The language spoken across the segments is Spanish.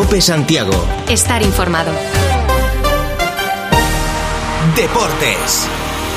COPE Santiago. Estar informado. Deportes.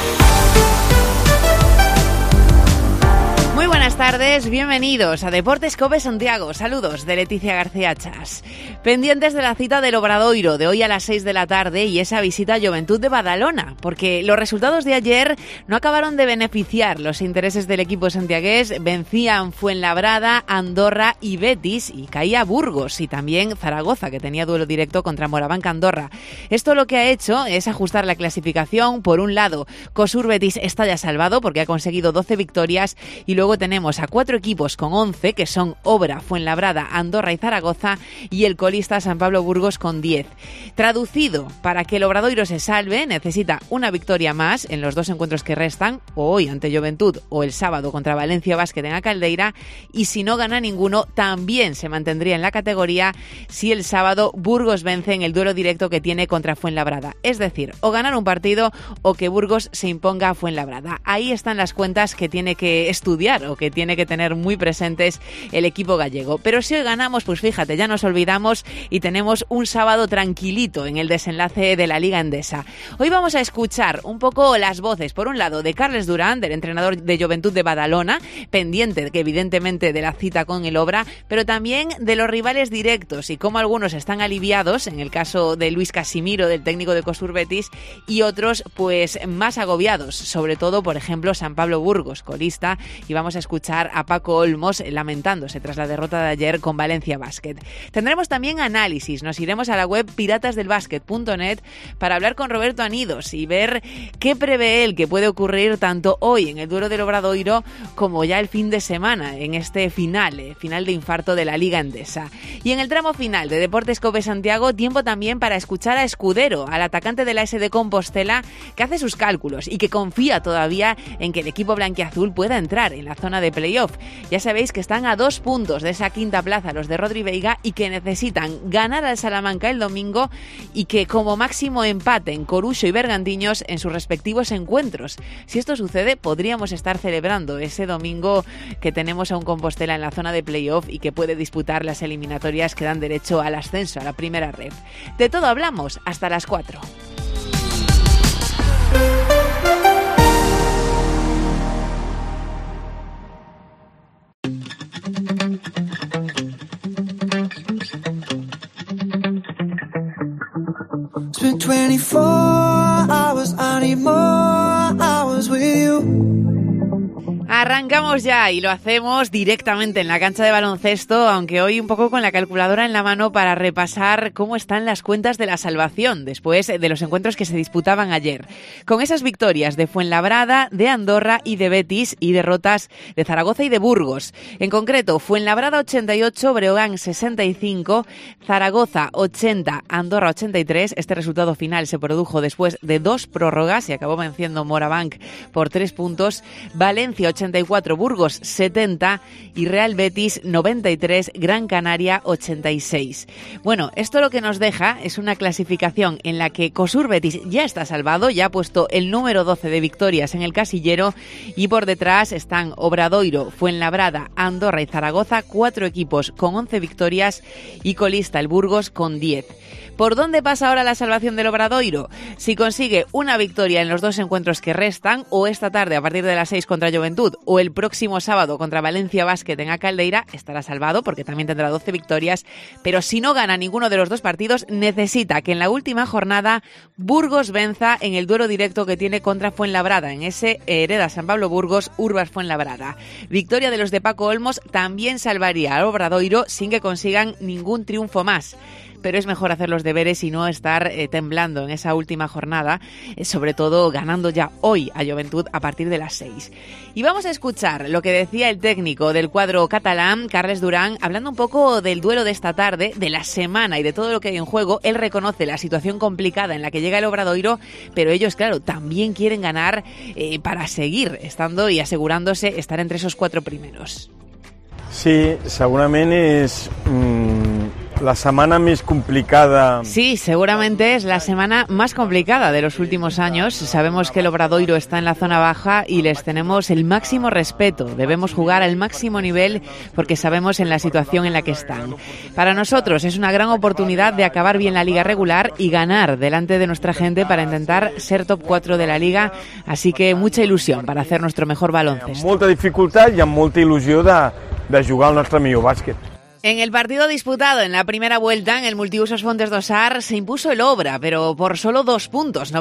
Muy buenas tardes, bienvenidos a Deportes COPE Santiago. Saludos de Leticia García Chas. Pendientes de la cita del Obradoiro de hoy a las 6 de la tarde y esa visita a Joventut de Badalona, porque los resultados de ayer no acabaron de beneficiar los intereses del equipo santiagués. Vencían Fuenlabrada, Andorra y Betis, y caía Burgos y también Zaragoza, que tenía duelo directo contra Morabanc Andorra. Esto lo que ha hecho es ajustar la clasificación. Por un lado, COSUR Betis está ya salvado porque ha conseguido 12 victorias, y luego tenemos a 4 equipos con 11, que son Obra, Fuenlabrada, Andorra y Zaragoza, y el colista San Pablo Burgos con 10. Traducido, para que el Obradoiro se salve, necesita una victoria más en los 2 encuentros que restan, o hoy ante Joventut o el sábado contra Valencia Basket en A Caldeira, y si no gana ninguno, también se mantendría en la categoría si el sábado Burgos vence en el duelo directo que tiene contra Fuenlabrada. Es decir, o ganar un partido o que Burgos se imponga a Fuenlabrada. Ahí están las cuentas que tiene que estudiar o que tiene que tener muy presentes el equipo gallego. Pero si hoy ganamos, pues fíjate, ya nos olvidamos y tenemos un sábado tranquilito en el desenlace de la Liga Endesa. Hoy vamos a escuchar un poco las voces, por un lado, de Carles Durán, del entrenador de Joventut de Badalona, pendiente que evidentemente de la cita con el Obra, pero también de los rivales directos y cómo algunos están aliviados, en el caso de Luis Casimiro, del técnico de COSUR Betis, y otros pues más agobiados, sobre todo, por ejemplo, San Pablo Burgos, colista, y vamos a escuchar a Paco Olmos lamentándose tras la derrota de ayer con Valencia Basket. Tendremos también análisis, nos iremos a la web piratasdelbasket.net para hablar con Roberto Anidos y ver qué prevé él que puede ocurrir tanto hoy en el duelo del Obradoiro como ya el fin de semana, en este final de infarto de la Liga Endesa. Y en el tramo final de Deportes COPE Santiago, tiempo también para escuchar a Escudero, al atacante de la SD Compostela, que hace sus cálculos y que confía todavía en que el equipo blanquiazul pueda entrar en la zona de playoff. Ya sabéis que están a 2 puntos de esa quinta plaza los de Rodri Veiga y que necesitan ganar al Salamanca el domingo y que como máximo empaten Coruxo y Bergantiños en sus respectivos encuentros. Si esto sucede, podríamos estar celebrando ese domingo que tenemos a un Compostela en la zona de playoff y que puede disputar las eliminatorias que dan derecho al ascenso a la primera ref. De todo hablamos hasta las 4. It's been 24 hours, I need more hours with you. Arrancamos ya y lo hacemos directamente en la cancha de baloncesto, aunque hoy un poco con la calculadora en la mano para repasar cómo están las cuentas de la salvación después de los encuentros que se disputaban ayer. Con esas victorias de Fuenlabrada, de Andorra y de Betis y derrotas de Zaragoza y de Burgos. En concreto, Fuenlabrada 88, Breogán 65, Zaragoza 80, Andorra 83. Este resultado final se produjo después de 2 prórrogas y acabó venciendo Morabanc por 3 puntos. Valencia 84, Burgos 70 y Real Betis 93, Gran Canaria 86. Bueno, esto lo que nos deja es una clasificación en la que COSUR Betis ya está salvado, ya ha puesto el número 12 de victorias en el casillero, y por detrás están Obradoiro, Fuenlabrada, Andorra y Zaragoza, 4 equipos con 11 victorias, y colista el Burgos con 10. ¿Por dónde pasa ahora la salvación del Obradoiro? Si consigue una victoria en los 2 encuentros que restan, o esta tarde a partir de las 6 contra Joventut, o el próximo sábado contra Valencia Basket en A Caldeira, estará salvado porque también tendrá 12 victorias, pero si no gana ninguno de los 2 partidos, necesita que en la última jornada Burgos venza en el duelo directo que tiene contra Fuenlabrada, en ese Hereda San Pablo Burgos, Urbas Fuenlabrada. Victoria de los de Paco Olmos también salvaría al Obradoiro sin que consigan ningún triunfo más. Pero es mejor hacer los deberes y no estar temblando en esa última jornada, sobre todo ganando ya hoy a Joventut a partir de las 6. Y vamos a escuchar lo que decía el técnico del cuadro catalán, Carles Durán, hablando un poco del duelo de esta tarde, de la semana y de todo lo que hay en juego. Él reconoce la situación complicada en la que llega el Obradoiro, pero ellos, claro, también quieren ganar para seguir estando y asegurándose estar entre esos 4 primeros. Sí, segurament és La semana más complicada. Sí, seguramente es la semana más complicada de los últimos años. Sabemos que el Obradoiro está en la zona baja y les tenemos el máximo respeto. Debemos jugar al máximo nivel porque sabemos en la situación en la que están. Para nosotros es una gran oportunidad de acabar bien la liga regular y ganar delante de nuestra gente para intentar ser top 4 de la liga. Así que mucha ilusión para hacer nuestro mejor baloncesto. Molta dificultat i amb molta il·lusió de jugar al nostre millor bàsquet. En el partido disputado en la primera vuelta en el Multiusos Fontes d'Ossar se impuso el Obra, pero por solo 2 puntos,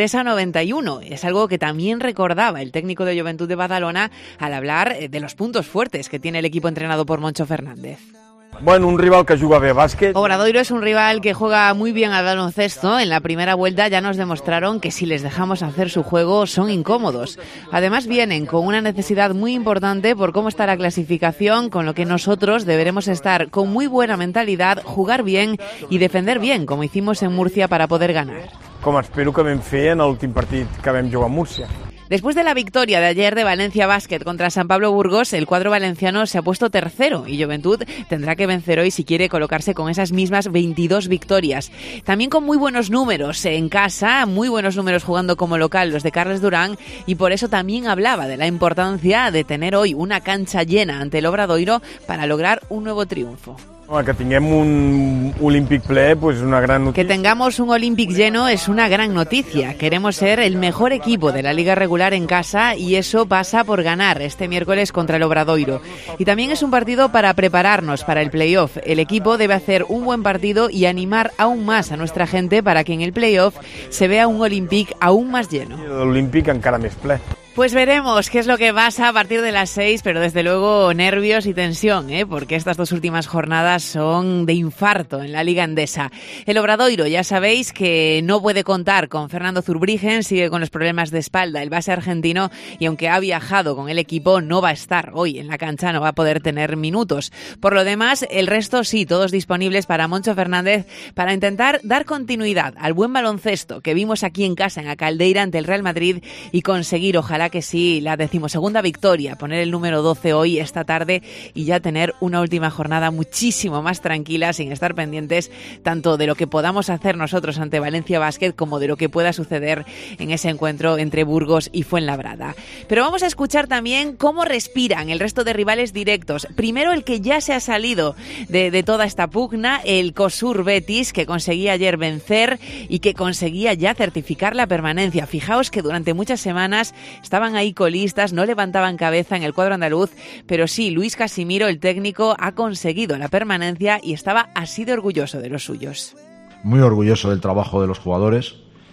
93-91. Es algo que también recordaba el técnico de Joventut de Badalona al hablar de los puntos fuertes que tiene el equipo entrenado por Moncho Fernández. Bueno, un rival que juga bé a bàsquet. Obradoiro es un rival que juega muy bien al baloncesto. En la primera vuelta ya nos demostraron que si les dejamos hacer su juego son incómodos. Además vienen con una necesidad muy importante por cómo está la clasificación, con lo que nosotros deberemos estar con muy buena mentalidad, jugar bien y defender bien, como hicimos en Murcia para poder ganar. Com espero que vam fer en l'últim partit que vam jugar a Múrcia. Después de la victoria de ayer de Valencia Basket contra San Pablo Burgos, el cuadro valenciano se ha puesto tercero y Joventut tendrá que vencer hoy si quiere colocarse con esas mismas 22 victorias. También con muy buenos números en casa, muy buenos números jugando como local los de Carles Durán, y por eso también hablaba de la importancia de tener hoy una cancha llena ante el Obradoiro para lograr un nuevo triunfo. Que tinguem un Olímpic ple, pues una gran noticia. Que tengamos un Olímpic lleno es una gran noticia. Queremos ser el mejor equipo de la liga regular en casa y eso pasa por ganar este miércoles contra el Obradoiro. Y también es un partido para prepararnos para el playoff. El equipo debe hacer un buen partido y animar aún más a nuestra gente para que en el playoff se vea un Olímpic aún más lleno. L'Olímpic encara més ple. Pues veremos qué es lo que pasa a partir de las 6, pero desde luego nervios y tensión, porque estas 2 últimas jornadas son de infarto en la Liga Endesa. El Obradoiro, ya sabéis que no puede contar con Fernando Zurbriggen, sigue con los problemas de espalda, el base argentino, y aunque ha viajado con el equipo, no va a estar hoy en la cancha, no va a poder tener minutos. Por lo demás, el resto sí, todos disponibles para Moncho Fernández para intentar dar continuidad al buen baloncesto que vimos aquí en casa, en la Caldeira, ante el Real Madrid, y conseguir, ojalá que sí, la 12ª victoria, poner el número 12 hoy, esta tarde, y ya tener una última jornada muchísimo más tranquila, sin estar pendientes tanto de lo que podamos hacer nosotros ante Valencia Basket como de lo que pueda suceder en ese encuentro entre Burgos y Fuenlabrada. Pero vamos a escuchar también cómo respiran el resto de rivales directos. Primero el que ya se ha salido de toda esta pugna, el COSUR Betis, que conseguía ayer vencer y que conseguía ya certificar la permanencia. Fijaos que durante muchas semanas estaban ahí colistas, no levantaban cabeza en el cuadro andaluz, pero sí, Luis Casimiro, el técnico, ha conseguido la permanencia y estaba así de orgulloso de los suyos. Muy orgulloso del trabajo de los jugadores,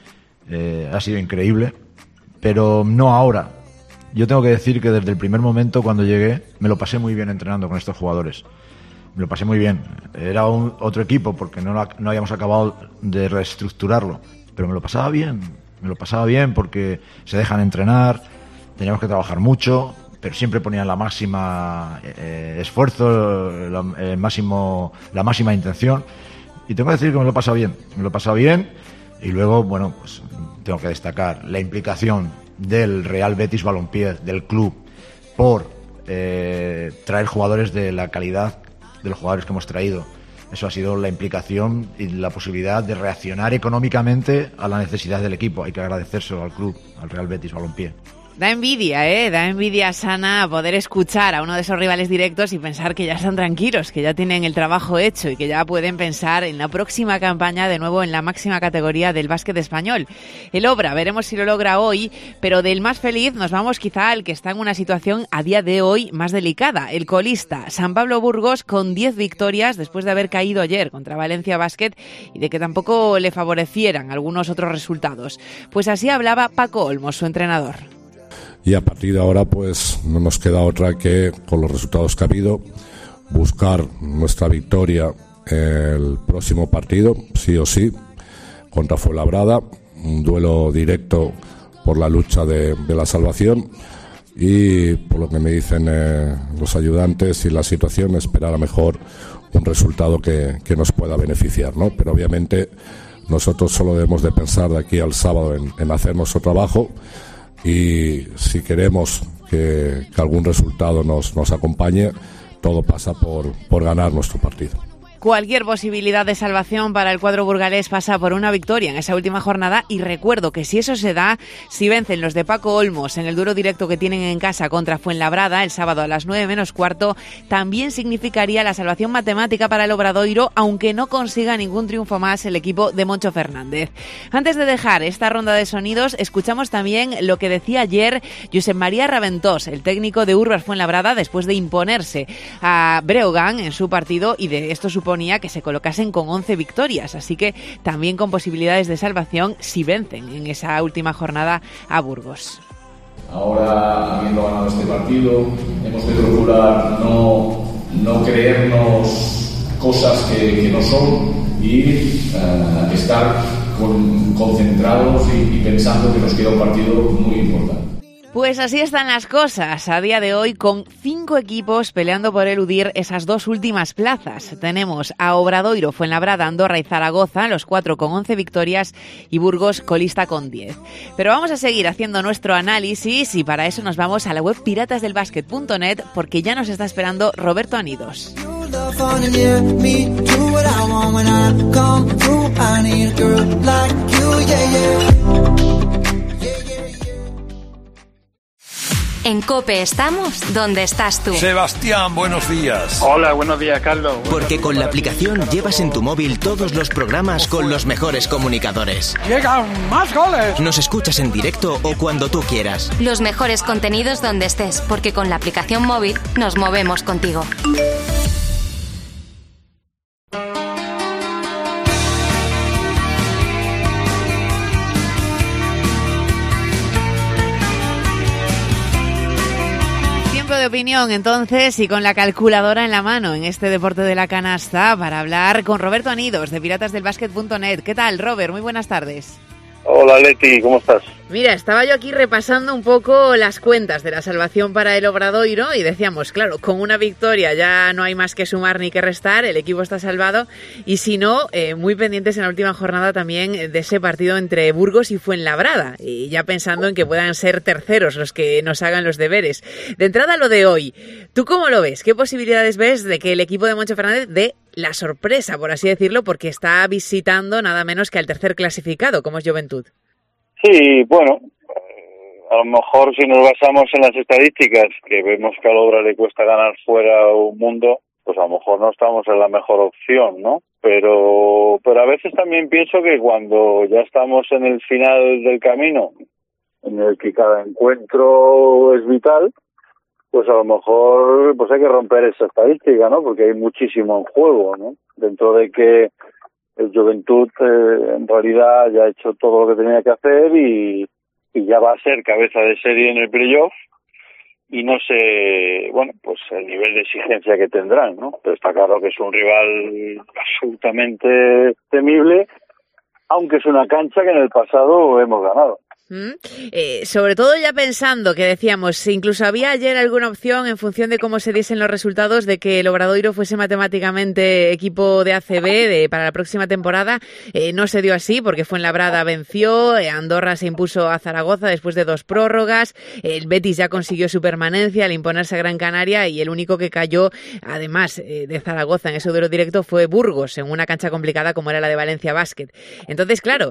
ha sido increíble, pero no ahora. Yo tengo que decir que desde el primer momento cuando llegué me lo pasé muy bien entrenando con estos jugadores. Me lo pasé muy bien. Era otro equipo porque no habíamos acabado de reestructurarlo, pero me lo pasaba bien. Me lo pasaba bien porque se dejan entrenar, teníamos que trabajar mucho, pero siempre ponían la máxima esfuerzo, la máxima intención. Y tengo que decir que me lo he pasado bien. Y luego, bueno, pues tengo que destacar la implicación del Real Betis Balompié, del club, por traer jugadores de la calidad de los jugadores que hemos traído. Eso ha sido la implicación y la posibilidad de reaccionar económicamente a la necesidad del equipo. Hay que agradecérselo al club, al Real Betis Balompié. Da envidia sana poder escuchar a uno de esos rivales directos y pensar que ya están tranquilos, que ya tienen el trabajo hecho y que ya pueden pensar en la próxima campaña de nuevo en la máxima categoría del básquet español. El Obra, veremos si lo logra hoy, pero del más feliz nos vamos quizá al que está en una situación a día de hoy más delicada, el colista, San Pablo Burgos, con 10 victorias después de haber caído ayer contra Valencia Basket y de que tampoco le favorecieran algunos otros resultados. Pues así hablaba Paco Olmos, su entrenador. Y a partir de ahora pues no nos queda otra que, con los resultados que ha habido, buscar nuestra victoria el próximo partido, sí o sí, contra Fuenlabrada, un duelo directo por la lucha de la salvación, y por lo que me dicen los ayudantes y la situación, esperar a mejor un resultado que nos pueda beneficiar, ¿no? Pero obviamente nosotros solo debemos de pensar de aquí al sábado en hacer nuestro trabajo. Y si queremos que algún resultado nos acompañe, todo pasa por ganar nuestro partido. cualquier posibilidad de salvación para el cuadro burgalés pasa por una victoria en esa última jornada, y recuerdo que si eso se da, si vencen los de Paco Olmos en el duelo directo que tienen en casa contra Fuenlabrada el sábado a las 9:15, también significaría la salvación matemática para el Obradoiro, aunque no consiga ningún triunfo más el equipo de Moncho Fernández. Antes de dejar esta ronda de sonidos, escuchamos también lo que decía ayer Josep María Raventós, el técnico de Urbas Fuenlabrada, después de imponerse a Breogán en su partido, y de esto suponía que se colocasen con 11 victorias, así que también con posibilidades de salvación si vencen en esa última jornada a Burgos. Ahora, habiendo ganado este partido, hemos de procurar no creernos cosas que no son y estar concentrados y pensando que nos queda un partido muy importante. Pues así están las cosas a día de hoy, con 5 equipos peleando por eludir esas 2 últimas plazas. Tenemos a Obradoiro, Fuenlabrada, Andorra y Zaragoza, los 4 con 11 victorias, y Burgos colista con 10. Pero vamos a seguir haciendo nuestro análisis, y para eso nos vamos a la web piratasdelbasket.net, porque ya nos está esperando Roberto Anidos. En COPE estamos donde estás tú. Sebastián, buenos días. Hola, buenos días, Carlos. Porque con la aplicación llevas en tu móvil todos los programas con los mejores comunicadores. ¡Llegan más goles! Nos escuchas en directo o cuando tú quieras. Los mejores contenidos donde estés, porque con la aplicación móvil nos movemos contigo. De opinión, entonces, y con la calculadora en la mano en este deporte de la canasta, para hablar con Roberto Anidos de piratasdelbasket.net. ¿Qué tal, Robert? Muy buenas tardes. Hola, Leti, ¿cómo estás? Mira, estaba yo aquí repasando un poco las cuentas de la salvación para el Obradoiro y decíamos, claro, con una victoria ya no hay más que sumar ni que restar, el equipo está salvado, y si no, muy pendientes en la última jornada también de ese partido entre Burgos y Fuenlabrada, y ya pensando en que puedan ser terceros los que nos hagan los deberes. De entrada, lo de hoy, ¿tú cómo lo ves? ¿Qué posibilidades ves de que el equipo de Moncho Fernández dé la sorpresa, por así decirlo, porque está visitando nada menos que al tercer clasificado, como es Juventud? Sí, bueno, a lo mejor si nos basamos en las estadísticas, que vemos que al Obra le cuesta ganar fuera un mundo, pues a lo mejor no estamos en la mejor opción, ¿no? Pero a veces también pienso que cuando ya estamos en el final del camino, en el que cada encuentro es vital, pues a lo mejor pues hay que romper esa estadística, ¿no? Porque hay muchísimo en juego, ¿no? Dentro de que el Juventud en realidad ya ha hecho todo lo que tenía que hacer y ya va a ser cabeza de serie en el playoff, y no sé, bueno, pues el nivel de exigencia que tendrán, ¿no? Pero está claro que es un rival absolutamente temible, aunque es una cancha que en el pasado hemos ganado. Sobre todo ya pensando que decíamos, incluso había ayer alguna opción en función de cómo se diesen los resultados de que el Obradoiro fuese matemáticamente equipo de ACB para la próxima temporada. No se dio así porque Fuenlabrada venció, Andorra se impuso a Zaragoza después de 2 prórrogas, el Betis ya consiguió su permanencia al imponerse a Gran Canaria, y el único que cayó, además de Zaragoza en ese duelo directo, fue Burgos, en una cancha complicada como era la de Valencia Basket. Entonces, claro,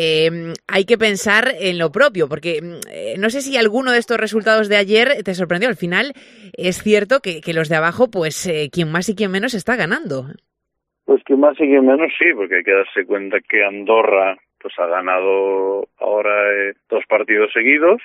hay que pensar en lo propio, porque no sé si alguno de estos resultados de ayer te sorprendió. Al final es cierto que los de abajo, pues quien más y quien menos está ganando. Pues quien más y quien menos sí, porque hay que darse cuenta que Andorra pues ha ganado ahora 2 partidos seguidos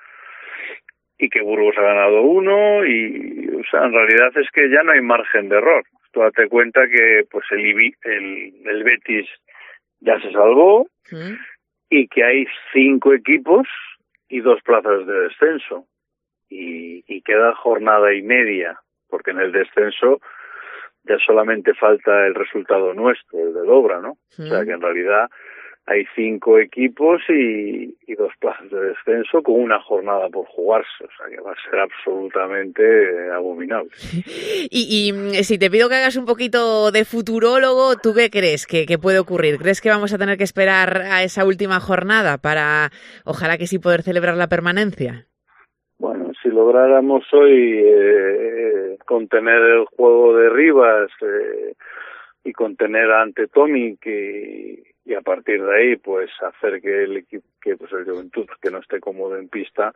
y que Burgos ha ganado 1, y o sea, en realidad es que ya no hay margen de error. Tú date cuenta que pues el Betis ya se salvó, y que hay 5 equipos y 2 plazas de descenso, y queda jornada y media, porque en el descenso ya solamente falta el resultado nuestro, el del Obra, ¿no? O sea que en realidad hay 5 equipos y 2 plazas de descenso con una jornada por jugarse, o sea que va a ser absolutamente abominable. Y si te pido que hagas un poquito de futurólogo, ¿tú qué crees que puede ocurrir? ¿Crees que vamos a tener que esperar a esa última jornada para, ojalá que sí, poder celebrar la permanencia? Bueno, si lográramos hoy contener el juego de Rivas, y contener ante Tomic y a partir de ahí pues hacer que el equipo, que pues el Juventud que no esté cómodo en pista,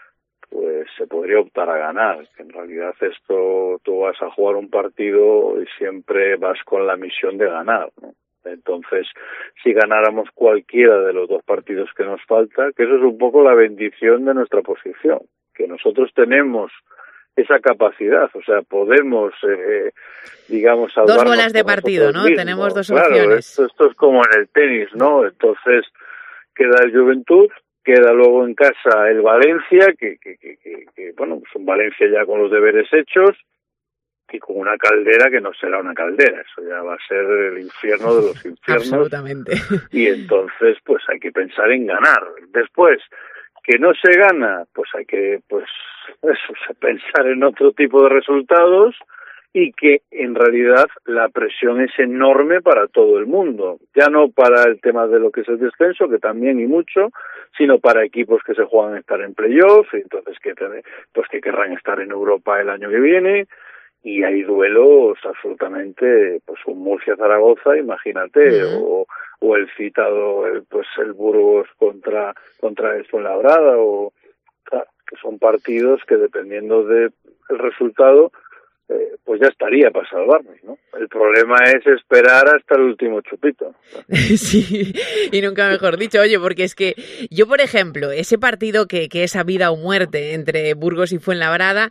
pues se podría optar a ganar. Que en realidad esto, tú vas a jugar un partido y siempre vas con la misión de ganar, ¿no? Entonces, si ganáramos cualquiera de los 2 partidos que nos falta, que eso es un poco la bendición de nuestra posición, que nosotros tenemos esa capacidad, o sea, podemos, digamos, salvarnos 2 bolas de partido, ¿no? Mismos. Tenemos 2 claro, opciones. Esto es como en el tenis, ¿no? Entonces, queda el Juventud, queda luego en casa el Valencia, que bueno, pues un Valencia ya con los deberes hechos, y con una caldera que no será una caldera, eso ya va a ser el infierno de los infiernos. Absolutamente. Y entonces, pues hay que pensar en ganar. Después, que no se gana, pues hay que, pues eso, pensar en otro tipo de resultados, y que en realidad la presión es enorme para todo el mundo, ya no para el tema de lo que es el descenso, que también y mucho, sino para equipos que se juegan a estar en playoff, y entonces que querrán estar en Europa el año que viene. Y hay duelos absolutamente, pues un Murcia-Zaragoza, imagínate, o el citado, el Burgos contra el Fuenlabrada, claro, que son partidos que dependiendo del resultado, pues ya estaría para salvarnos, ¿no? El problema es esperar hasta el último chupito. Sí, y nunca mejor dicho. Oye, porque es que yo, por ejemplo, ese partido que es a vida o muerte entre Burgos y Fuenlabrada,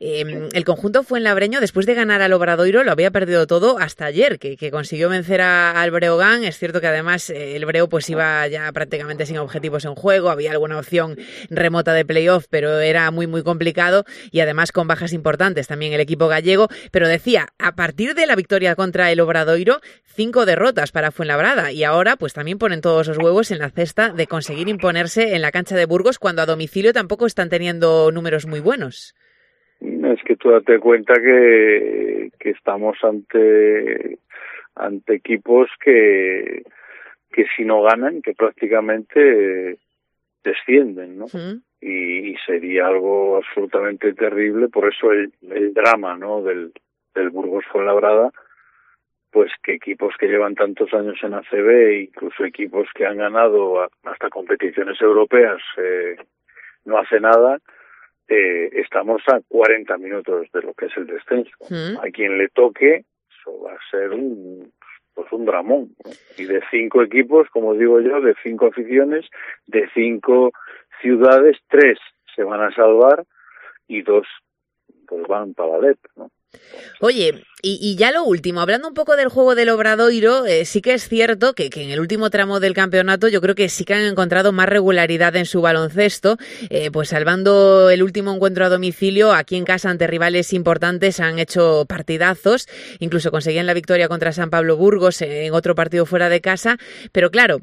el conjunto fuenlabreño, después de ganar al Obradoiro, lo había perdido todo hasta ayer, que consiguió vencer al Breogán. Es cierto que además el Breo pues iba ya prácticamente sin objetivos en juego, había alguna opción remota de playoff, pero era muy muy complicado, y además con bajas importantes también el equipo gallego. Pero decía, a partir de la victoria contra el Obradoiro, 5 derrotas para Fuenlabrada, y ahora pues también ponen todos los huevos en la cesta de conseguir imponerse en la cancha de Burgos, cuando a domicilio tampoco están teniendo números muy buenos. Es que tú date cuenta que estamos ante equipos que si no ganan, que prácticamente descienden, ¿no? Y sería algo absolutamente terrible. Por eso el drama, ¿no?, del Burgos Fuenlabrada, pues que equipos que llevan tantos años en ACB, incluso equipos que han ganado hasta competiciones europeas, no hace nada. Estamos a 40 minutos de lo que es el descenso. A quien le toque, eso va a ser un dramón, ¿no? Y de 5 equipos, como digo yo, de 5 aficiones, de 5 ciudades, 3 se van a salvar y 2 pues van para Alep, ¿no? Oye, y ya lo último, hablando un poco del juego del Obradoiro, sí que es cierto que en el último tramo del campeonato yo creo que sí que han encontrado más regularidad en su baloncesto, pues salvando el último encuentro a domicilio, aquí en casa ante rivales importantes han hecho partidazos, incluso conseguían la victoria contra San Pablo Burgos en otro partido fuera de casa, pero claro,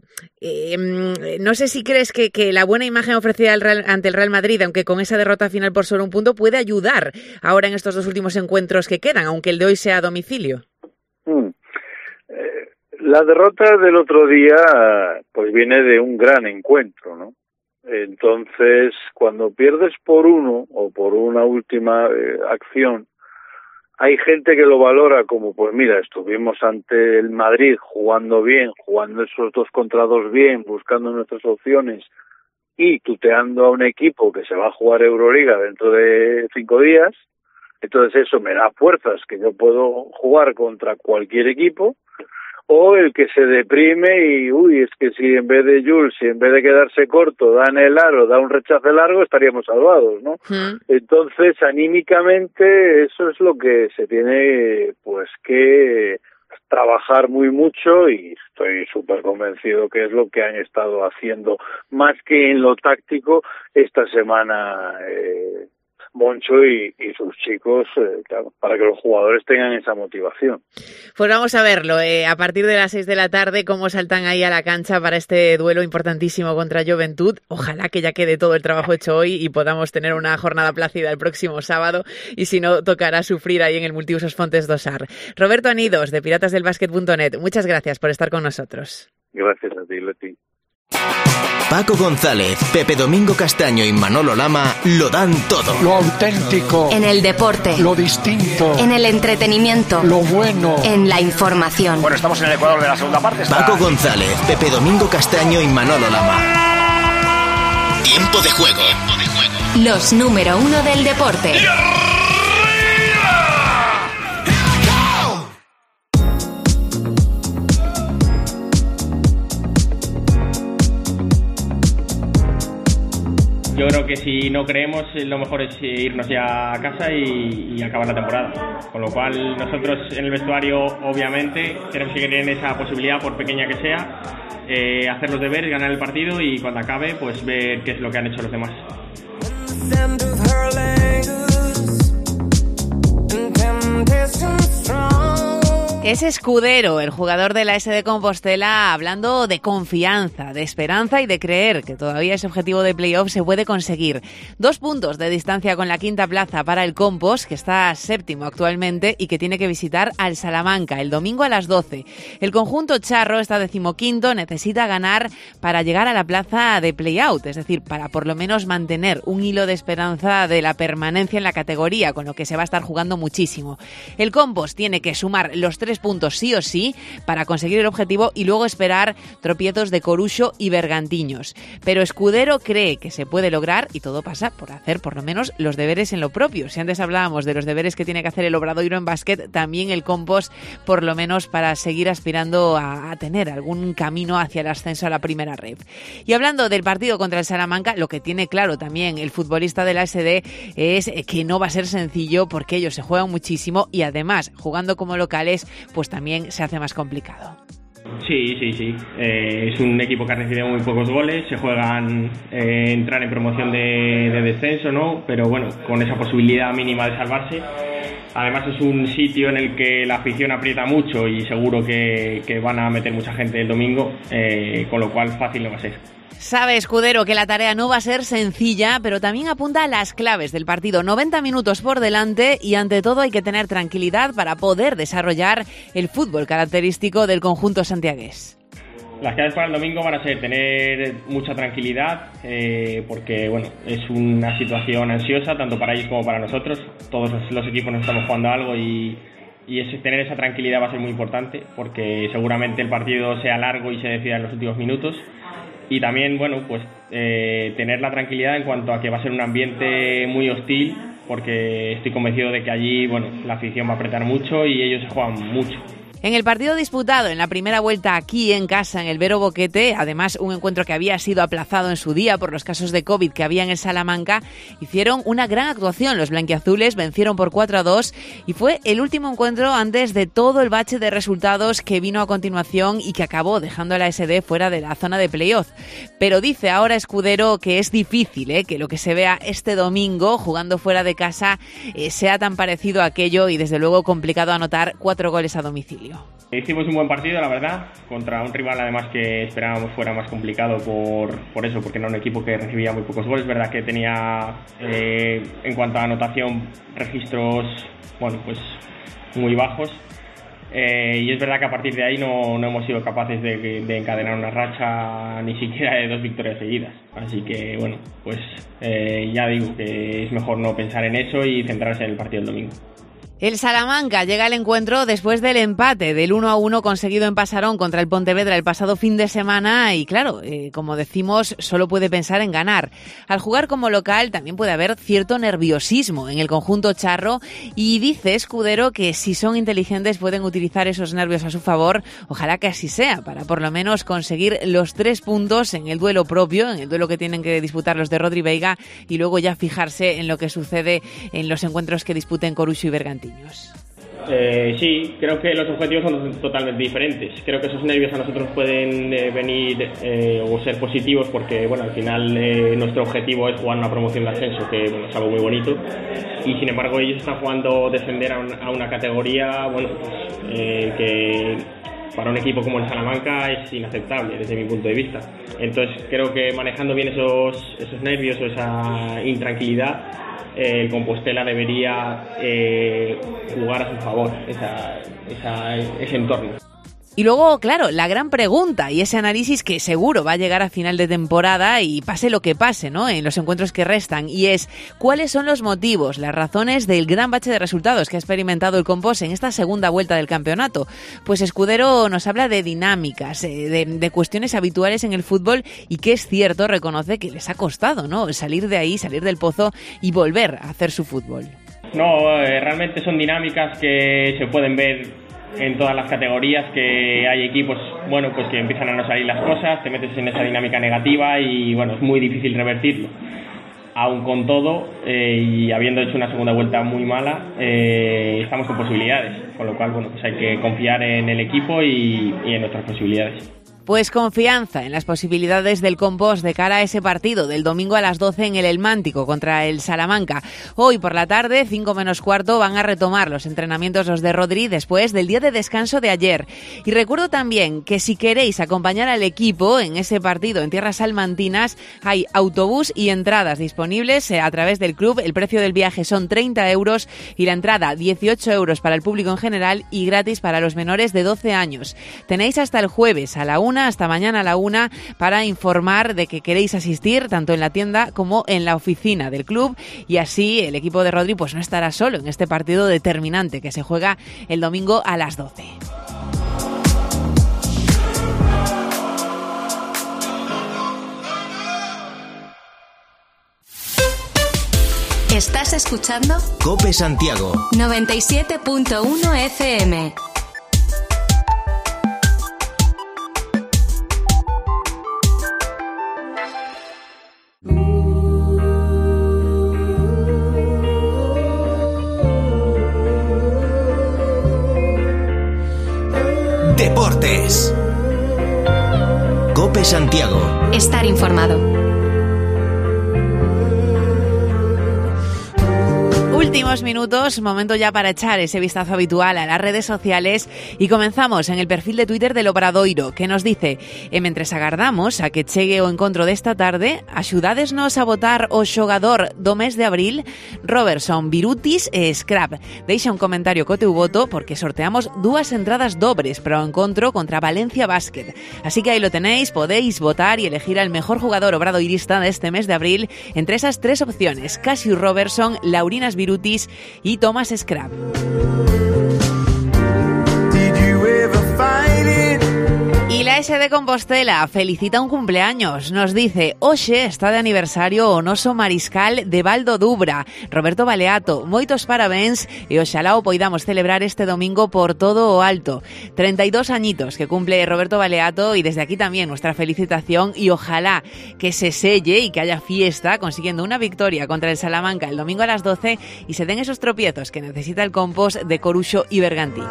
no sé si crees que la buena imagen ofrecida ante el Real Madrid, aunque con esa derrota final por solo un punto, puede ayudar ahora en estos 2 últimos encuentros que quedan, aunque el de hoy sea a domicilio. La derrota del otro día pues viene de un gran encuentro, ¿no? Entonces, cuando pierdes por uno o por una última acción, hay gente que lo valora como, pues mira, estuvimos ante el Madrid jugando bien, jugando esos 2 contra 2 bien, buscando nuestras opciones y tuteando a un equipo que se va a jugar Euroliga dentro de 5 días. Entonces eso me da fuerzas que yo puedo jugar contra cualquier equipo, o el que se deprime y es que si en vez de Jules, si en vez de quedarse corto da en el aro, da un rechace largo, estaríamos salvados, ¿no? Entonces anímicamente eso es lo que se tiene pues que trabajar muy mucho, y estoy súper convencido que es lo que han estado haciendo más que en lo táctico esta semana Moncho y sus chicos, claro, para que los jugadores tengan esa motivación. Pues vamos a verlo, a partir de las 6 de la tarde, cómo saltan ahí a la cancha para este duelo importantísimo contra Juventud. Ojalá que ya quede todo el trabajo hecho hoy y podamos tener una jornada plácida el próximo sábado, y si no, tocará sufrir ahí en el Multiusos Fontes Dosar. Roberto Anidos, de piratasdelbasket.net, muchas gracias por estar con nosotros. Gracias a ti, Leti. Paco González, Pepe Domingo Castaño y Manolo Lama lo dan todo. Lo auténtico. En el deporte. Lo distinto. En el entretenimiento. Lo bueno. En la información. Bueno, estamos en el Ecuador de la segunda parte. Paco González, Pepe Domingo Castaño y Manolo Lama. Tiempo de juego. Los número 1 del deporte. Yo creo que si no creemos, lo mejor es irnos ya a casa y acabar la temporada. Con lo cual, nosotros en el vestuario, obviamente, tenemos que tener esa posibilidad, por pequeña que sea, hacer los deberes, ganar el partido y cuando acabe, pues ver qué es lo que han hecho los demás. Es Escudero, el jugador de la SD Compostela, hablando de confianza, de esperanza y de creer que todavía ese objetivo de playoff se puede conseguir. 2 puntos de distancia con la quinta plaza para el Compos, que está séptimo actualmente y que tiene que visitar al Salamanca el domingo a las 12. El conjunto charro está 15º, necesita ganar para llegar a la plaza de playout, es decir, para por lo menos mantener un hilo de esperanza de la permanencia en la categoría, con lo que se va a estar jugando muchísimo. El Compos tiene que sumar los 3 puntos sí o sí para conseguir el objetivo y luego esperar tropiezos de Coruxo y Bergantiños. Pero Escudero cree que se puede lograr y todo pasa por hacer por lo menos los deberes en lo propio. Si antes hablábamos de los deberes que tiene que hacer el Obradoiro en básquet, también el Compos por lo menos para seguir aspirando a tener algún camino hacia el ascenso a la primera red. Y hablando del partido contra el Salamanca, lo que tiene claro también el futbolista de la SD es que no va a ser sencillo porque ellos se juegan muchísimo y además jugando como locales pues también se hace más complicado. Sí. Es un equipo que ha recibido muy pocos goles, se juegan entrar en promoción de descenso, ¿no? Pero bueno, con esa posibilidad mínima de salvarse. Además es un sitio en el que la afición aprieta mucho y seguro que van a meter mucha gente el domingo, con lo cual fácil no va a ser. Sabe Escudero que la tarea no va a ser sencilla, pero también apunta a las claves del partido. 90 minutos por delante y ante todo hay que tener tranquilidad para poder desarrollar el fútbol característico del conjunto santiagués. Las claves para el domingo van a ser tener mucha tranquilidad, porque bueno, es una situación ansiosa tanto para ellos como para nosotros. Todos los equipos nos estamos jugando algo y tener esa tranquilidad va a ser muy importante porque seguramente el partido sea largo y se decida en los últimos minutos. Y también, bueno, pues tener la tranquilidad en cuanto a que va a ser un ambiente muy hostil, porque estoy convencido de que allí, bueno, la afición va a apretar mucho y ellos se juegan mucho. En el partido disputado en la primera vuelta aquí en casa, en el Vero Boquete, además un encuentro que había sido aplazado en su día por los casos de COVID que había en el Salamanca, hicieron una gran actuación. Los blanquiazules vencieron por 4-2 y fue el último encuentro antes de todo el bache de resultados que vino a continuación y que acabó dejando a la SD fuera de la zona de playoff. Pero dice ahora Escudero que es difícil que lo que se vea este domingo jugando fuera de casa sea tan parecido a aquello y desde luego complicado anotar 4 goles a domicilio. Hicimos un buen partido, la verdad, contra un rival además que esperábamos fuera más complicado por eso, porque era un equipo que recibía muy pocos goles. Verdad que tenía, en cuanto a anotación, registros, bueno, pues muy bajos. Y es verdad que a partir de ahí no hemos sido capaces de encadenar una racha ni siquiera de 2 victorias seguidas. Así que, bueno, pues ya digo que es mejor no pensar en eso y centrarse en el partido del domingo. El Salamanca llega al encuentro después del empate del 1-1 conseguido en Pasarón contra el Pontevedra el pasado fin de semana y claro, como decimos, solo puede pensar en ganar. Al jugar como local también puede haber cierto nerviosismo en el conjunto charro y dice Escudero que si son inteligentes pueden utilizar esos nervios a su favor, ojalá que así sea, para por lo menos conseguir los 3 puntos en el duelo propio, en el duelo que tienen que disputar los de Rodri Veiga y luego ya fijarse en lo que sucede en los encuentros que disputen Coruxo y Bergantiños. Sí, creo que los objetivos son totalmente diferentes. Creo que esos nervios a nosotros pueden venir o ser positivos porque, bueno, al final nuestro objetivo es jugar una promoción de ascenso, que bueno, es algo muy bonito. Y sin embargo ellos están jugando descender a una categoría, bueno, que para un equipo como el Salamanca es inaceptable desde mi punto de vista. Entonces creo que manejando bien esos nervios o esa intranquilidad, el Compostela debería jugar a su favor ese entorno. Y luego, claro, la gran pregunta y ese análisis que seguro va a llegar a final de temporada y pase lo que pase, ¿no?, en los encuentros que restan, y es ¿cuáles son los motivos, las razones del gran bache de resultados que ha experimentado el Compos en esta segunda vuelta del campeonato? Pues Escudero nos habla de dinámicas, de cuestiones habituales en el fútbol, y que es cierto, reconoce que les ha costado, ¿no?, salir de ahí, salir del pozo y volver a hacer su fútbol. No, realmente son dinámicas que se pueden ver en todas las categorías, que hay equipos, bueno, pues que empiezan a no salir las cosas, te metes en esa dinámica negativa y, bueno, es muy difícil revertirlo. Aún con todo, y habiendo hecho una segunda vuelta muy mala, estamos con posibilidades, con lo cual, bueno, pues hay que confiar en el equipo y en nuestras posibilidades. Pues confianza en las posibilidades del Compos de cara a ese partido del domingo a las 12 en el Mántico contra el Salamanca. Hoy por la tarde, 5 menos cuarto, van a retomar los entrenamientos los de Rodri después del día de descanso de ayer. Y recuerdo también que si queréis acompañar al equipo en ese partido en tierras salmantinas, hay autobús y entradas disponibles a través del club. El precio del viaje son 30 euros y la entrada 18 euros para el público en general y gratis para los menores de 12 años. Tenéis hasta el jueves a la 1, hasta mañana a la 1, para informar de que queréis asistir tanto en la tienda como en la oficina del club, y así el equipo de Rodri pues no estará solo en este partido determinante que se juega el domingo a las 12. ¿Estás escuchando? COPE Santiago 97.1 FM. Deportes. COPE Santiago. Estar informado. Últimos minutos, momento ya para echar ese vistazo habitual a las redes sociales, y comenzamos en el perfil de Twitter del Obradoiro, que nos dice: mentres agardamos a que chegue o encontro desta tarde, axudádesnos a votar o xogador do mes de abril, Robertson, Virutis e Scrap. Deixa un comentario co teu voto porque sorteamos 2 entradas dobres para o encontro contra Valencia Basket. Así que ahí lo tenéis, podéis votar y elegir al mejor jugador obradoirista de este mes de abril entre esas 3 opciones: Cassius Robertson, Laurinas Virutis y Thomas Scrap. Y la S de Compostela felicita un cumpleaños. Nos dice: hoxe está de aniversario o noso mariscal de Valdo Dubra, Roberto Baleato. Moitos parabéns e oxalá o poidamos celebrar este domingo por todo o alto. 32 añitos que cumple Roberto Baleato, y desde aquí también nuestra felicitación, y ojalá que se selle y que haya fiesta consiguiendo una victoria contra el Salamanca el domingo a las 12 y se den esos tropiezos que necesita el Compos de Coruxo y Bergantín.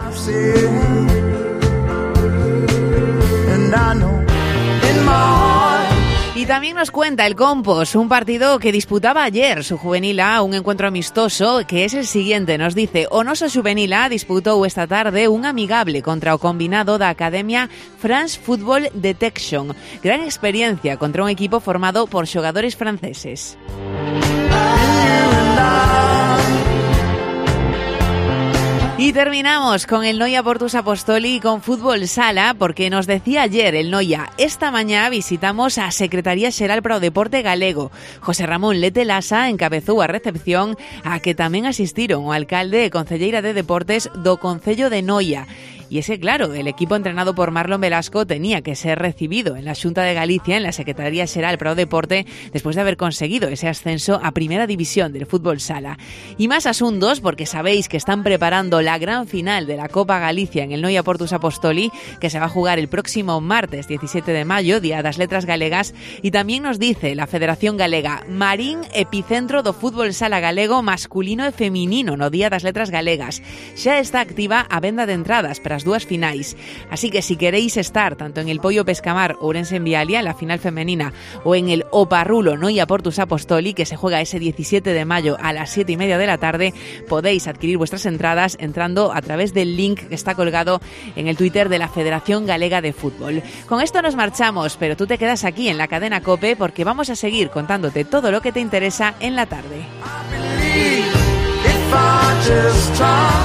Y también nos cuenta el Compos un partido que disputaba ayer su Juvenil A, un encuentro amistoso que es el siguiente. Nos dice: o noso Juvenil A disputou esta tarde un amigable contra o combinado da Academia France Football Detection. Gran experiencia contra un equipo formado por xogadores franceses. Y terminamos con el Noia Portus Apostoli y con Fútbol Sala, porque nos decía ayer el Noia: esta mañá visitamos a Secretaría Xeral para o Deporte Galego. José Ramón Lete Lasa encabezou a recepción, a que tamén asistiron o alcalde e concelleira de Deportes do Concello de Noia. Y es que, claro, el equipo entrenado por Marlon Velasco tenía que ser recibido en la Xunta de Galicia, en la Secretaría Xeral para o Deporte, después de haber conseguido ese ascenso a Primera División del Fútbol Sala. Y más asuntos, porque sabéis que están preparando la gran final de la Copa Galicia en el Noia Portus Apostoli, que se va a jugar el próximo martes 17 de mayo, Día das Letras Galegas. Y también nos dice la Federación Galega: Marín, epicentro do Fútbol Sala galego masculino e feminino no Día das Letras Galegas. Xa está activa a venda de entradas para as 2 finais. Así que si queréis estar tanto en el Pollo Pescamar Ourense en Vialia, en la final femenina, o en el Oparrulo Noia Portus Apostoli, que se juega ese 17 de mayo a las 7:30 de la tarde, podéis adquirir vuestras entradas entrando a través del link que está colgado en el Twitter de la Federación Galega de Fútbol. Con esto nos marchamos, pero tú te quedas aquí en la cadena COPE, porque vamos a seguir contándote todo lo que te interesa en la tarde.